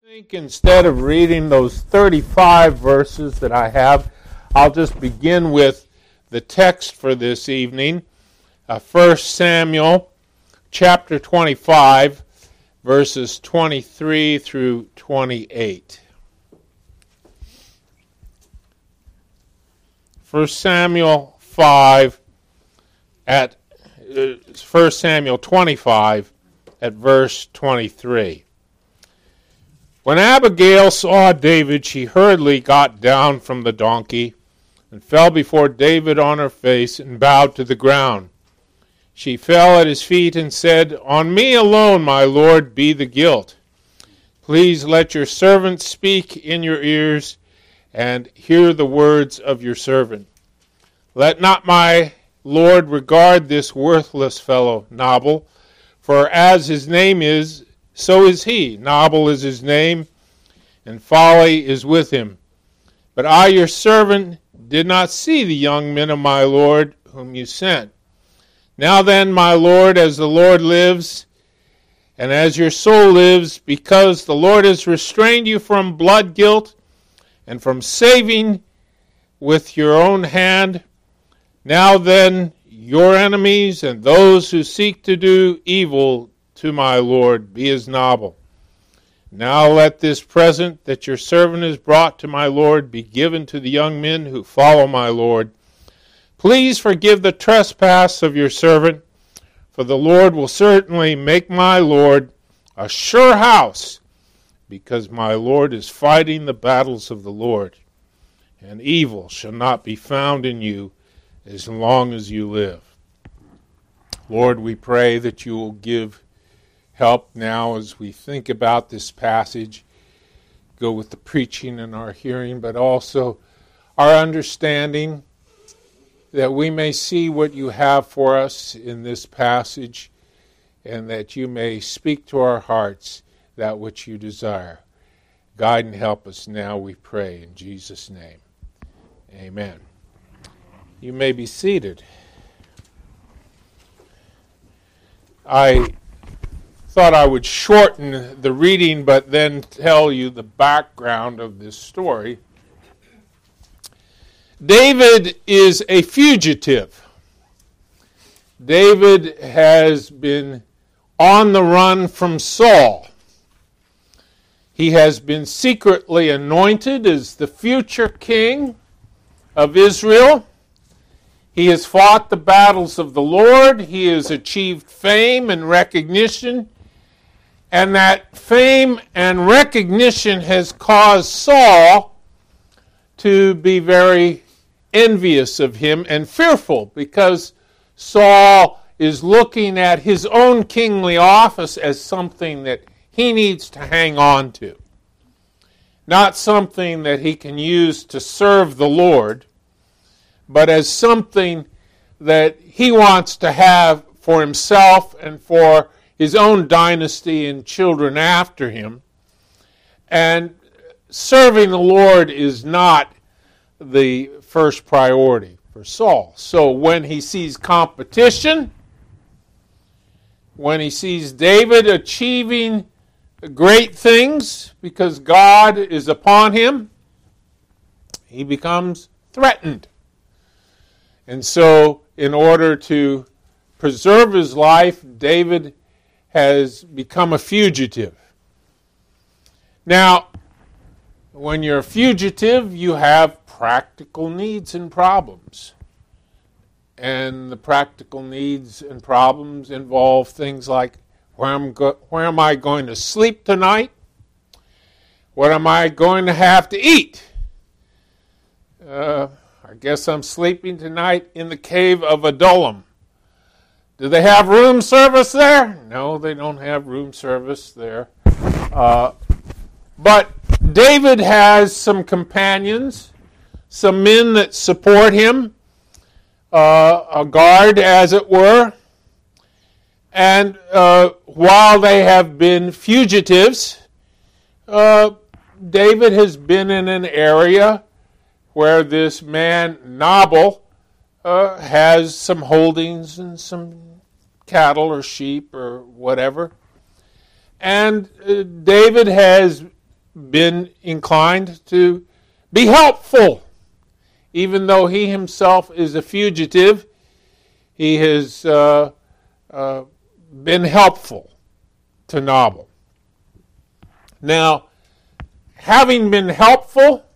I think instead of reading those 35 verses that I have, I'll just begin with the text for this evening. 1 Samuel chapter 25, verses 23 through 28. 1 Samuel 5 at 1 Samuel 25 at verse 23. When Abigail saw David, she hurriedly got down from the donkey and fell before David on her face and bowed to the ground. She fell at his feet and said, "On me alone, my lord, be the guilt. Please let your servant speak in your ears and hear the words of your servant. Let not my lord regard this worthless fellow, Nabal, for as his name is, so is he. Nabal is his name, and folly is with him. But I, your servant, did not see the young men of my lord whom you sent. Now then, my lord, as the Lord lives, and as your soul lives, because the Lord has restrained you from blood guilt and from saving with your own hand, now then, your enemies and those who seek to do evil to my lord be as Nabal. Now let this present that your servant has brought to my lord be given to the young men who follow my lord. Please forgive the trespass of your servant, for the Lord will certainly make my lord a sure house, because my lord is fighting the battles of the Lord, and evil shall not be found in you as long as you live." Lord, we pray that you will give help now as we think about this passage. Go with the preaching and our hearing, but also our understanding, that we may see what you have for us in this passage, and that you may speak to our hearts that which you desire. Guide and help us now, we pray, in Jesus' name. Amen. You may be seated. I thought I would shorten the reading, but then tell you the background of this story. David is a fugitive. David has been on the run from Saul. He has been secretly anointed as the future king of Israel. He has fought the battles of the Lord. He has achieved fame and recognition. And that fame and recognition has caused Saul to be very envious of him and fearful, because Saul is looking at his own kingly office as something that he needs to hang on to, not something that he can use to serve the Lord, but as something that he wants to have for himself and for his own dynasty and children after him. And serving the Lord is not the first priority for Saul. So when he sees competition, when he sees David achieving great things because God is upon him, he becomes threatened. And so in order to preserve his life, David has become a fugitive. Now, when you're a fugitive, you have practical needs and problems. And the practical needs and problems involve things like, where am I going to sleep tonight? What am I going to have to eat? I guess I'm sleeping tonight in the cave of Adullam. Do they have room service there? No, they don't have room service there. But David has some companions, some men that support him, a guard, as it were. And while they have been fugitives, David has been in an area where this man, Nabal, has some holdings and some cattle or sheep or whatever. And David has been inclined to be helpful. Even though he himself is a fugitive, he has been helpful to Nabal. Now, having been helpful,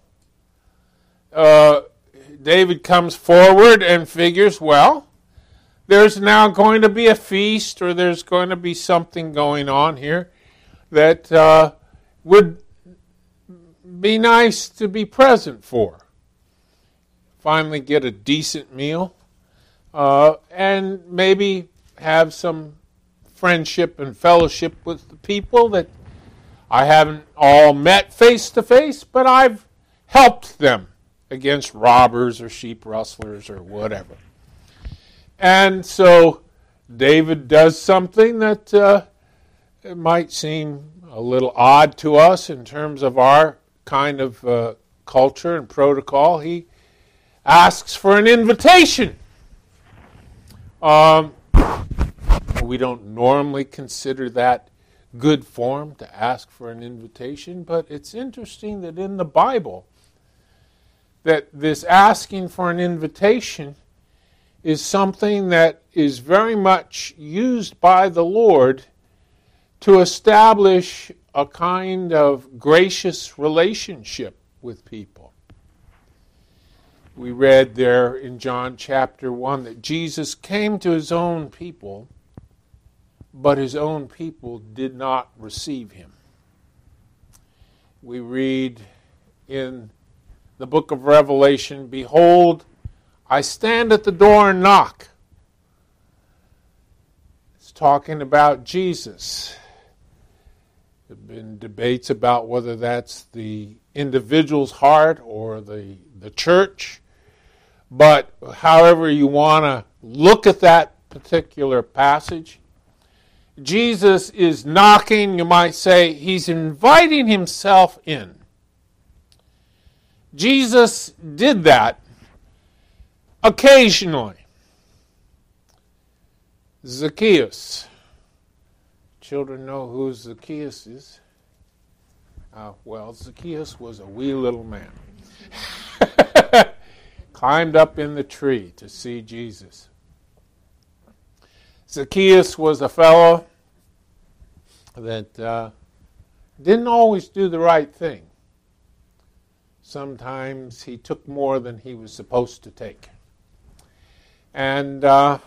David comes forward and figures, well, there's now going to be a feast, or there's going to be something going on here that would be nice to be present for. Finally get a decent meal, and maybe have some friendship and fellowship with the people that I haven't all met face to face, but I've helped them against robbers or sheep rustlers or whatever. And so David does something that it might seem a little odd to us in terms of our kind of culture and protocol. He asks for an invitation. We don't normally consider that good form to ask for an invitation, but it's interesting that in the Bible that this asking for an invitation is something that is very much used by the Lord to establish a kind of gracious relationship with people. We read there in John chapter 1 that Jesus came to his own people, but his own people did not receive him. We read in the book of Revelation, "Behold, I stand at the door and knock." It's talking about Jesus. There have been debates about whether that's the individual's heart or the church. But however you want to look at that particular passage, Jesus is knocking, you might say, he's inviting himself in. Jesus did that occasionally. Zacchaeus. Children know who Zacchaeus is. Well, Zacchaeus was a wee little man. Climbed up in the tree to see Jesus. Zacchaeus was a fellow that didn't always do the right thing. Sometimes he took more than he was supposed to take. And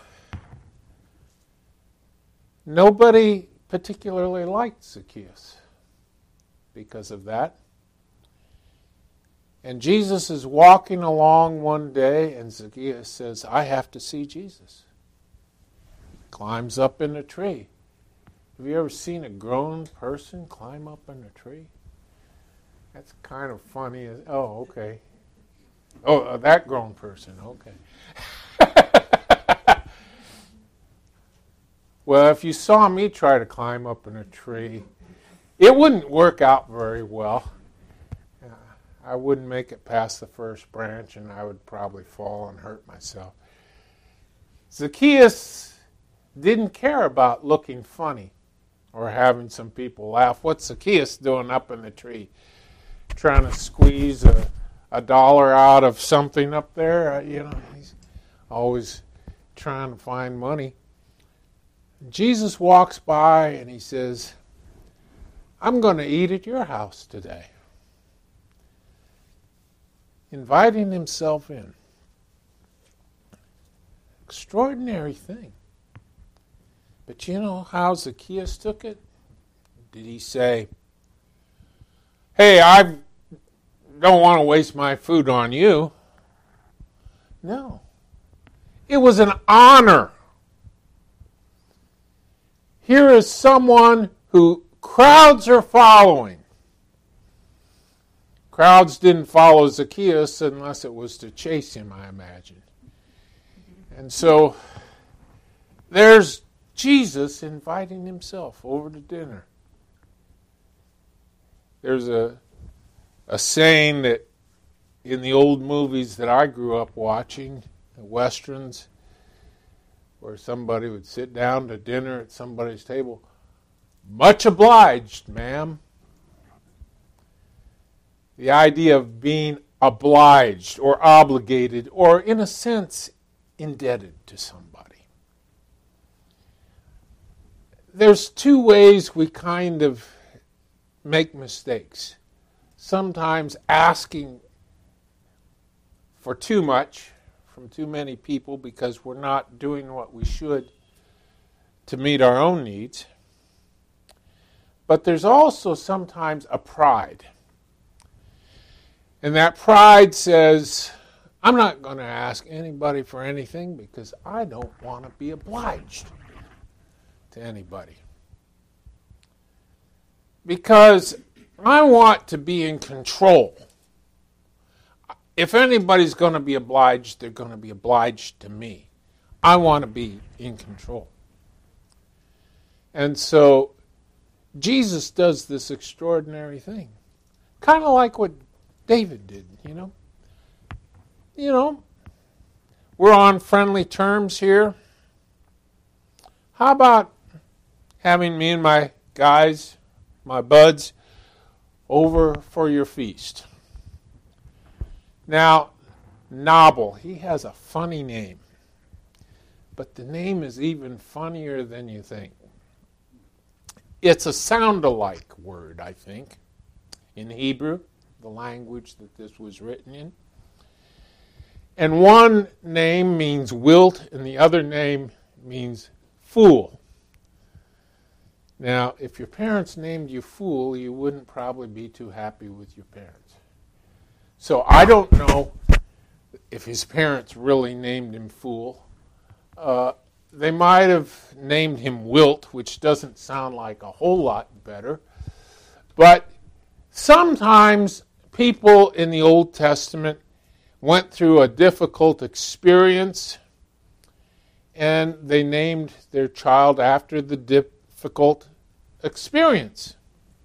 nobody particularly liked Zacchaeus because of that. And Jesus is walking along one day, and Zacchaeus says, "I have to see Jesus." Climbs up in a tree. Have you ever seen a grown person climb up in a tree? That's kind of funny. Oh, okay. Oh, that grown person. Okay. Well, if you saw me try to climb up in a tree, it wouldn't work out very well. I wouldn't make it past the first branch, and I would probably fall and hurt myself. Zacchaeus didn't care about looking funny or having some people laugh. What's Zacchaeus doing up in the tree? Trying to squeeze a dollar out of something up there? He's always trying to find money. Jesus walks by and he says, "I'm going to eat at your house today." Inviting himself in. Extraordinary thing. But you know how Zacchaeus took it? Did he say, "Hey, I don't want to waste my food on you"? No. It was an honor. Here is someone who crowds are following. Crowds didn't follow Zacchaeus unless it was to chase him, I imagine. And so there's Jesus inviting himself over to dinner. There's a saying that in the old movies that I grew up watching, the Westerns, where somebody would sit down to dinner at somebody's table, "Much obliged, ma'am." the idea of being obliged or obligated or, in a sense, indebted to somebody. There's two ways we kind of make mistakes. Sometimes asking for too much from too many people because we're not doing what we should to meet our own needs. But there's also sometimes a pride. And that pride says, I'm not going to ask anybody for anything because I don't want to be obliged to anybody. Because I want to be in control. If anybody's going to be obliged, they're going to be obliged to me. I want to be in control. And so Jesus does this extraordinary thing. Kind of like what David did, we're on friendly terms here. How about having me and my guys, my buds, over for your feast? Now, Nabal, he has a funny name, but the name is even funnier than you think. It's a sound-alike word, I think, in Hebrew, the language that this was written in. And one name means wilt, and the other name means fool. Now, if your parents named you fool, you wouldn't probably be too happy with your parents. So I don't know if his parents really named him fool. They might have named him wilt, which doesn't sound like a whole lot better. But sometimes people in the Old Testament went through a difficult experience, and they named their child after the difficult experience.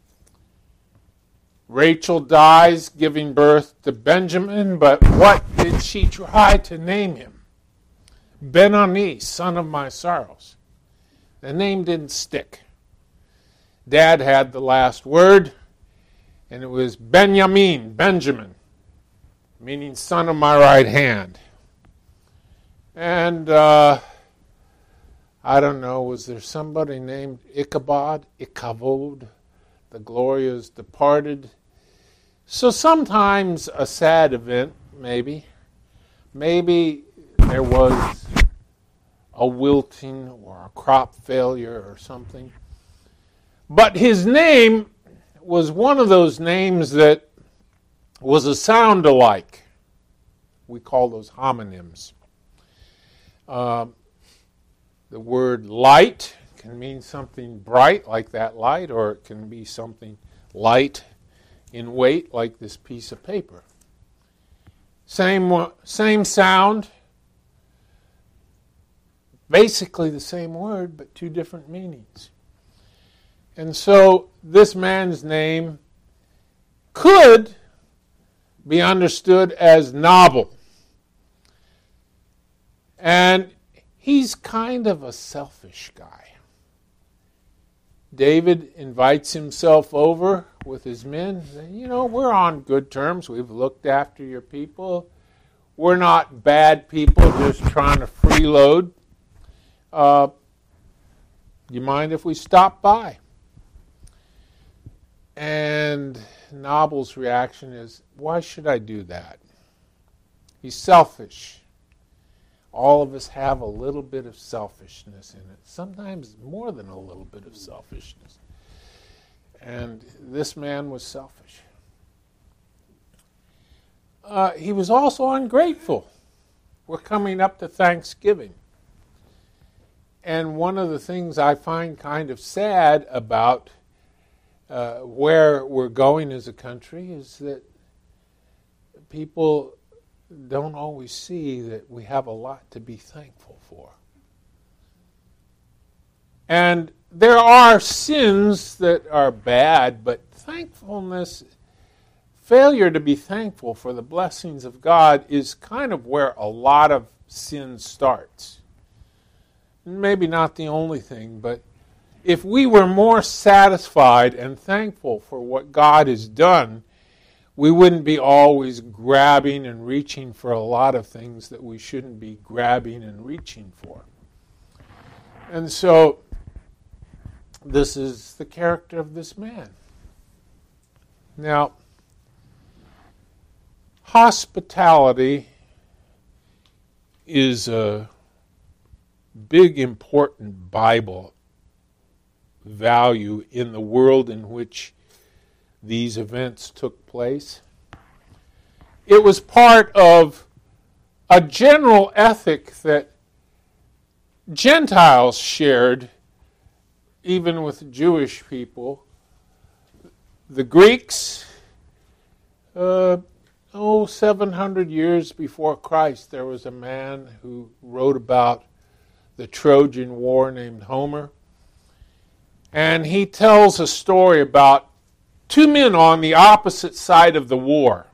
Rachel dies giving birth to Benjamin, but what did she try to name him? Ben-Oni, son of my sorrows. The name didn't stick. Dad had the last word, and it was Benjamin, meaning son of my right hand. And I don't know, was there somebody named Ichabod, Ichabod? The glory is departed. So sometimes a sad event, maybe. Maybe there was a wilting or a crop failure or something. But his name was one of those names that was a sound-alike. We call those homonyms. The word light can mean something bright, like that light, or it can be something light in weight, like this piece of paper. Same sound, basically the same word, but two different meanings. And so this man's name could be understood as Nabal. And he's kind of a selfish guy. David invites himself over with his men. We're on good terms. We've looked after your people. We're not bad people just trying to freeload. You mind if we stop by? And Nabal's reaction is, why should I do that? He's selfish. All of us have a little bit of selfishness in it. Sometimes more than a little bit of selfishness. And this man was selfish. He was also ungrateful. We're coming up to Thanksgiving. And one of the things I find kind of sad about where we're going as a country is that people don't always see that we have a lot to be thankful for. And there are sins that are bad, but thankfulness, failure to be thankful for the blessings of God is kind of where a lot of sin starts. Maybe not the only thing, but if we were more satisfied and thankful for what God has done, we wouldn't be always grabbing and reaching for a lot of things that we shouldn't be grabbing and reaching for. And so, this is the character of this man. Now, hospitality is a big, important Bible value in the world in which these events took place. It was part of a general ethic that Gentiles shared, even with Jewish people. The Greeks, 700 years before Christ, there was a man who wrote about the Trojan War named Homer. And he tells a story about two men on the opposite side of the war.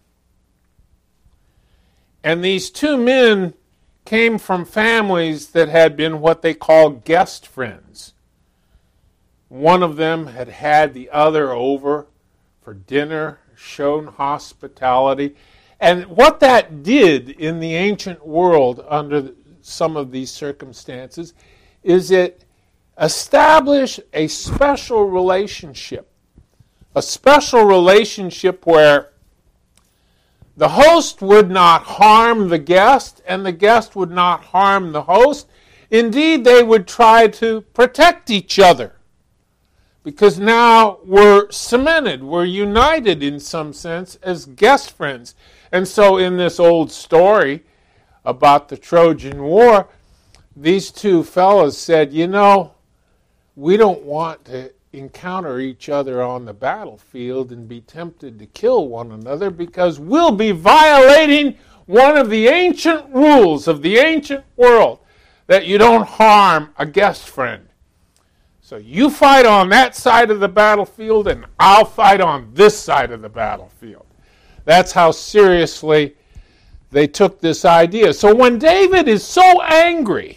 And these two men came from families that had been what they call guest friends. One of them had had the other over for dinner, shown hospitality. And what that did in the ancient world under some of these circumstances is it established a special relationship. A special relationship where the host would not harm the guest and the guest would not harm the host. Indeed, they would try to protect each other because now we're cemented, we're united in some sense as guest friends. And so in this old story about the Trojan War, these two fellows said, we don't want to encounter each other on the battlefield and be tempted to kill one another because we'll be violating one of the ancient rules of the ancient world, that you don't harm a guest friend. So you fight on that side of the battlefield and I'll fight on this side of the battlefield. That's how seriously they took this idea. So when David is so angry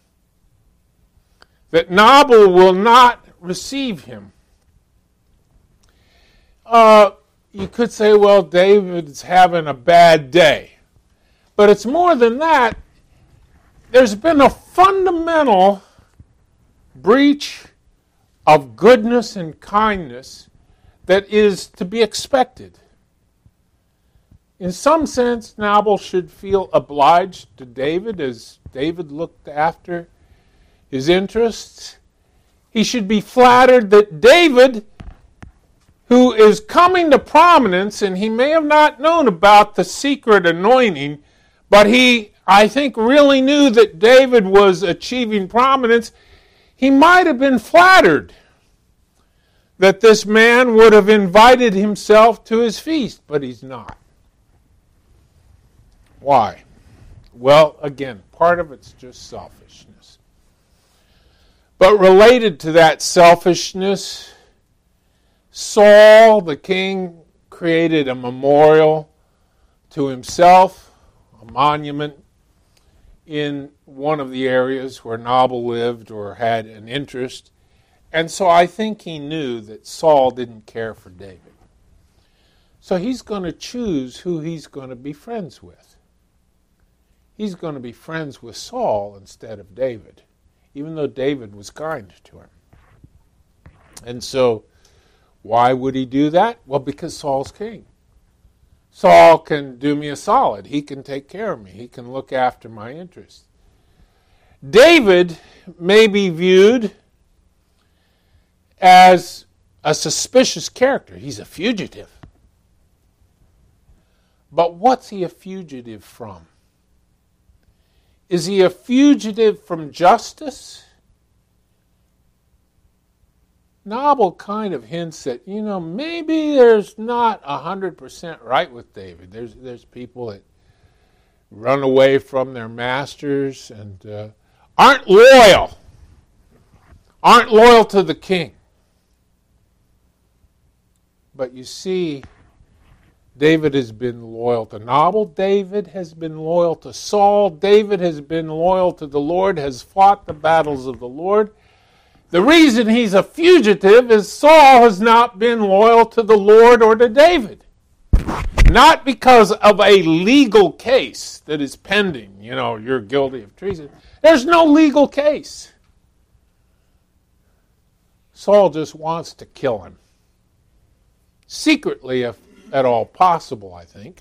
that Nabal will not receive him, you could say, well, David's having a bad day. But it's more than that. There's been a fundamental breach of goodness and kindness that is to be expected. In some sense, Nabal should feel obliged to David as David looked after his interests. He should be flattered that David, who is coming to prominence, and he may have not known about the secret anointing, but he, I think, really knew that David was achieving prominence. He might have been flattered that this man would have invited himself to his feast, but he's not. Why? Well, again, part of it's just selfishness. But related to that selfishness, Saul, the king, created a memorial to himself, a monument, in one of the areas where Nabal lived or had an interest. And so I think he knew that Saul didn't care for David. So he's going to choose who he's going to be friends with. He's going to be friends with Saul instead of David, even though David was kind to him. And so why would he do that? Well, because Saul's king. Saul can do me a solid. He can take care of me. He can look after my interests. David may be viewed as a suspicious character. He's a fugitive. But what's he a fugitive from? Is he a fugitive from justice? Nabal kind of hints that, maybe there's not 100% right with David. There's people that run away from their masters and aren't loyal to the king. But you see, David has been loyal to Nabal. David has been loyal to Saul. David has been loyal to the Lord, has fought the battles of the Lord. The reason he's a fugitive is Saul has not been loyal to the Lord or to David. Not because of a legal case that is pending. You're guilty of treason. There's no legal case. Saul just wants to kill him. Secretly, if at all possible, I think.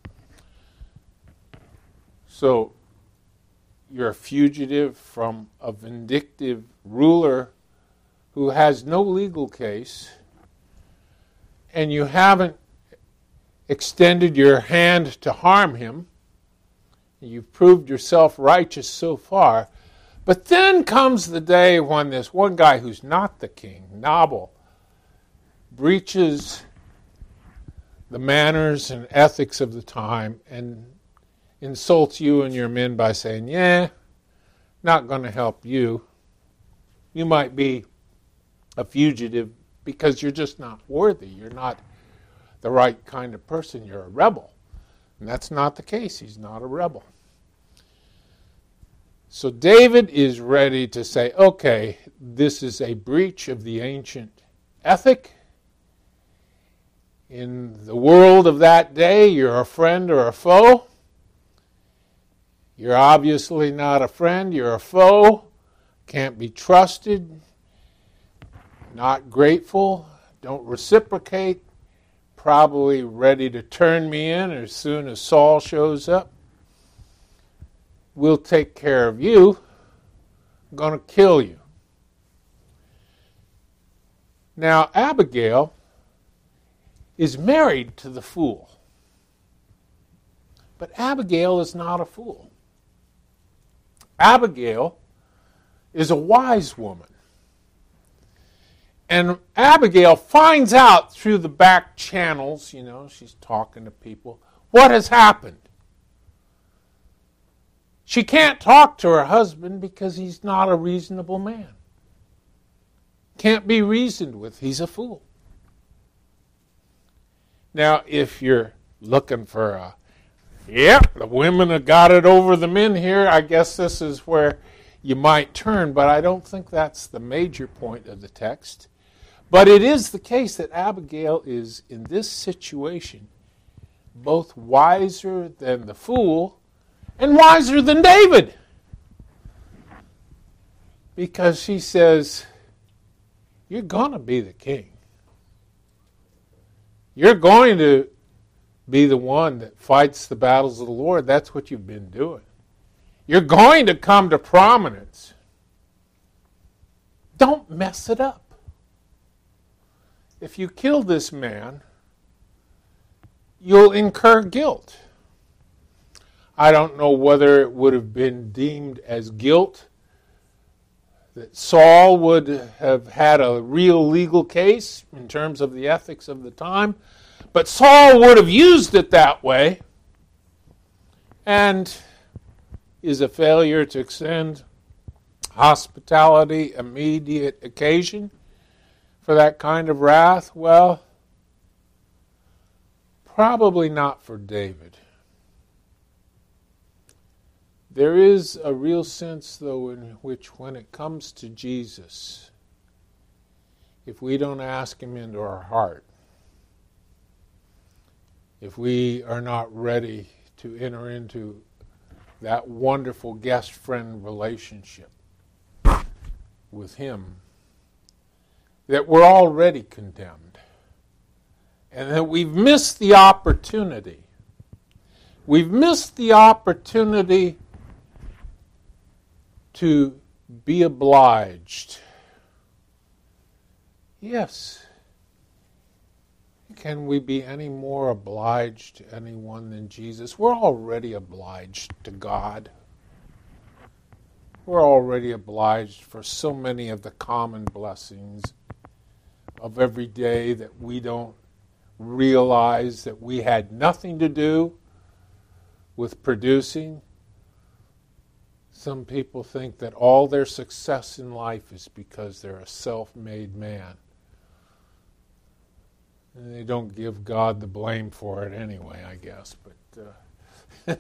So, you're a fugitive from a vindictive ruler who has no legal case, and you haven't extended your hand to harm him. You've proved yourself righteous so far. But then comes the day when this one guy who's not the king, Nabal, breaches the manners and ethics of the time and insults you and your men by saying, not going to help you. You might be a fugitive because you're just not worthy. You're not the right kind of person. You're a rebel. And that's not the case. He's not a rebel. So David is ready to say, okay, this is a breach of the ancient ethic. In the world of that day, you're a friend or a foe. You're obviously not a friend. You're a foe. Can't be trusted. Not grateful. Don't reciprocate. Probably ready to turn me in as soon as Saul shows up. We'll take care of you. I'm going to kill you. Now, Abigail is married to the fool. But Abigail is not a fool. Abigail is a wise woman. And Abigail finds out through the back channels, she's talking to people, what has happened. She can't talk to her husband because he's not a reasonable man. Can't be reasoned with. He's a fool. Now, if you're looking for the women have got it over the men here, I guess this is where you might turn, but I don't think that's the major point of the text. But it is the case that Abigail is, in this situation, both wiser than the fool and wiser than David. Because she says, you're going to be the king. You're going to be the one that fights the battles of the Lord. That's what you've been doing. You're going to come to prominence. Don't mess it up. If you kill this man, you'll incur guilt. I don't know whether it would have been deemed as guilt that Saul would have had a real legal case in terms of the ethics of the time, but Saul would have used it that way, and is a failure to extend hospitality immediate occasion for that kind of wrath? Well, probably not for David. There is a real sense, though, in which when it comes to Jesus, if we don't ask him into our heart, if we are not ready to enter into that wonderful guest-friend relationship with him, that we're already condemned, and that we've missed the opportunity. We've missed the opportunity to be obliged. Yes. Can we be any more obliged to anyone than Jesus? We're already obliged to God. We're already obliged for so many of the common blessings of every day that we don't realize that we had nothing to do with producing. Some people think that all their success in life is because they're a self-made man. And they don't give God the blame for it anyway, I guess. But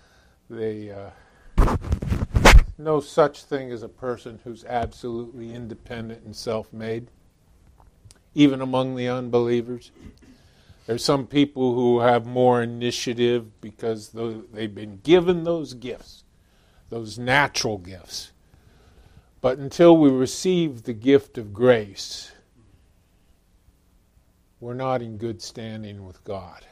no such thing as a person who's absolutely independent and self-made, even among the unbelievers. There's some people who have more initiative because they've been given those gifts, those natural gifts. But until we receive the gift of grace, we're not in good standing with God.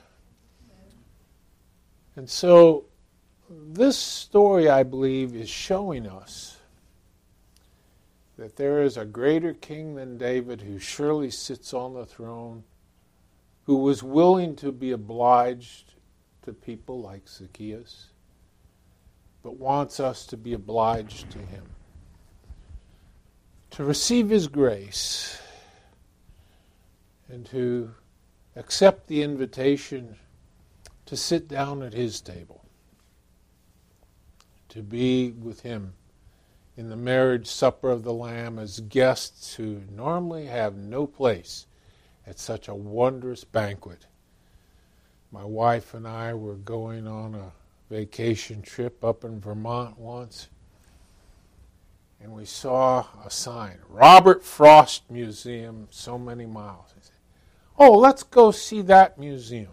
And so this story, I believe, is showing us that there is a greater king than David who surely sits on the throne, who was willing to be obliged to people like Zacchaeus, but wants us to be obliged to him, to receive his grace and to accept the invitation to sit down at his table, to be with him in the marriage supper of the Lamb as guests who normally have no place at such a wondrous banquet. My wife and I were going on a vacation trip up in Vermont once, and we saw a sign, Robert Frost Museum, so many miles. I said, oh, let's go see that museum.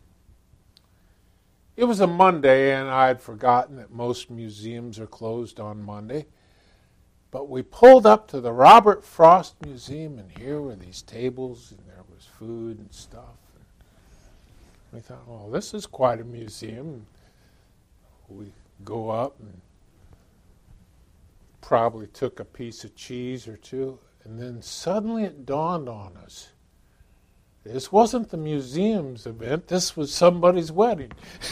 It was a Monday, and I had forgotten that most museums are closed on Monday. But we pulled up to the Robert Frost Museum, and here were these tables, and there was food and stuff. And we thought, well, this is quite a museum. We go up and probably took a piece of cheese or two, and then suddenly it dawned on us. This wasn't the museum's event, this was somebody's wedding.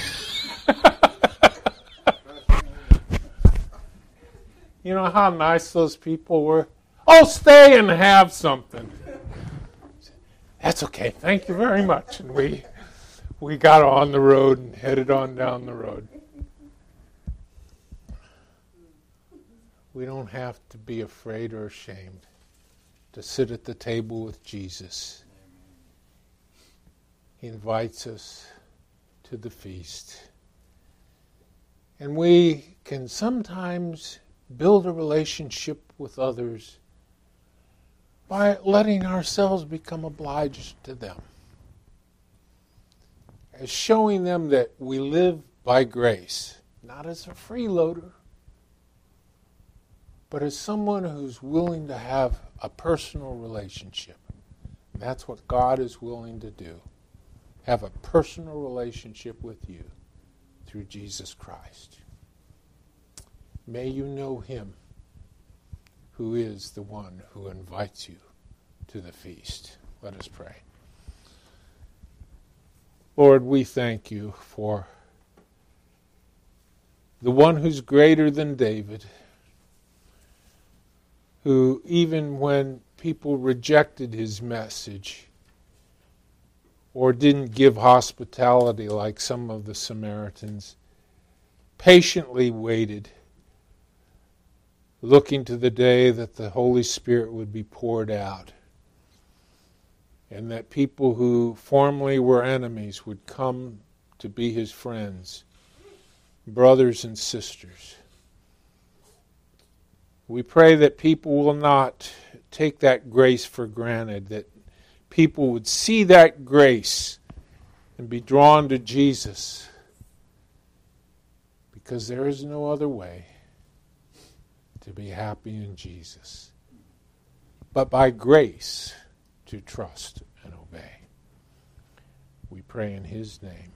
You know how nice those people were? Oh, stay and have something. That's okay, thank you very much. And we got on the road and headed on down the road. We don't have to be afraid or ashamed to sit at the table with Jesus. He invites us to the feast. And we can sometimes build a relationship with others by letting ourselves become obliged to them. As showing them that we live by grace, not as a freeloader, but as someone who's willing to have a personal relationship. And that's what God is willing to do. Have a personal relationship with you through Jesus Christ. May you know him who is the one who invites you to the feast. Let us pray. Lord, we thank you for the one who's greater than David, who even when people rejected his message or didn't give hospitality like some of the Samaritans, patiently waited, looking to the day that the Holy Spirit would be poured out, and that people who formerly were enemies would come to be his friends, brothers and sisters. We pray that people will not take that grace for granted, that people would see that grace and be drawn to Jesus, because there is no other way to be happy in Jesus, but by grace to trust and obey. We pray in his name.